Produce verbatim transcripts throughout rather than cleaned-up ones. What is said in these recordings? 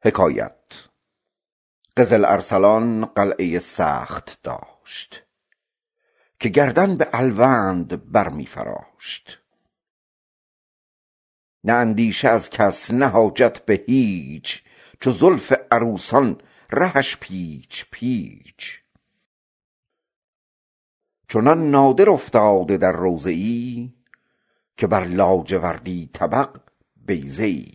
حکایت. قزل ارسلان قلعه سخت داشت که گردن به الوند بر می فراشت. نه اندیشه از کس نه حاجت به هیچ، چو زلف عروسان رهش پیچ پیچ. چنان نادر افتاده در روضه ای، که بر لاجوردی طبق بیضه ای.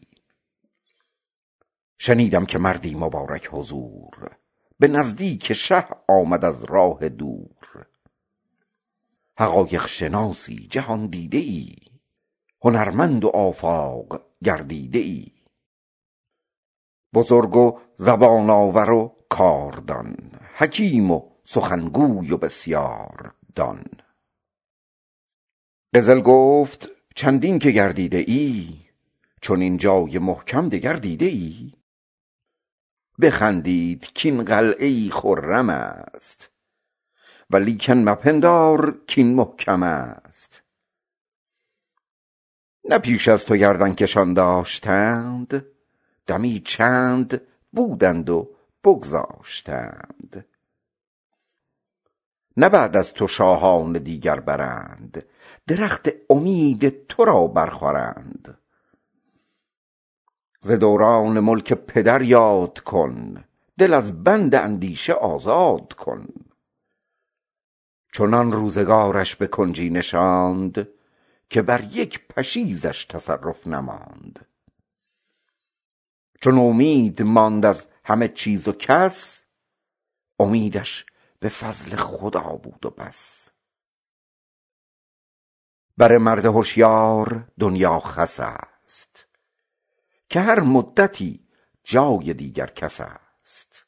شنیدم که مردی مبارک حضور، به نزدیک شه آمد از راه دور. حقایق شناسی جهان دیده ای، هنرمند و آفاق گردیده ای. بزرگ و زبان آور و کاردان، حکیم و سخنگوی و بسیار دان. قزل گفت چندین که گردیده ای، چون این جای محکم دگر دیده ای؟ بخندید کین قلعه خرم است، ولیکن مپندار کین محکم است. نه پیش از تو گردن کشان داشتند، دمی چند بودند و بگذاشتند. نه بعد از تو شاهان دیگر برند، درخت امید تو را برخورند. ز دوران ملک پدر یاد کن، دل از بند اندیشه آزاد کن. چنان روزگارش به کنجی نشاند، که بر یک پشیزش تصرف نماند. چون امید ماند از همه چیز و کس، امیدش به فضل خدا بود و بس. بر مرد هوشیار دنیا خس است، که هر مدتی جای دیگر کس است.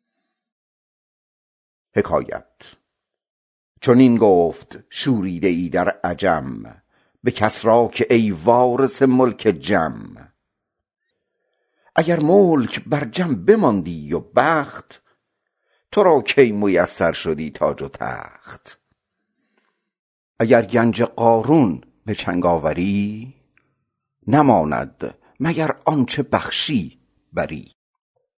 حکایت. چون این گفت شوریده ای در عجم، به کسری که ای وارث ملک جم. اگر ملک بر جم بماندی و بخت، تو را کی میسر شدی تاج و تخت. اگر گنج قارون به چنگ آوری، نماند مگر آنچه بخشی بری.